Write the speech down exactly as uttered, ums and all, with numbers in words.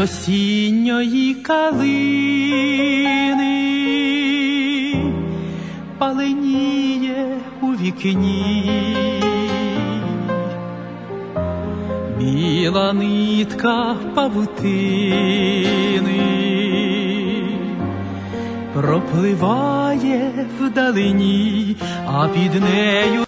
осінньої калини паленіє у вікні, біла нитка павутини пропливає вдалині, а під нею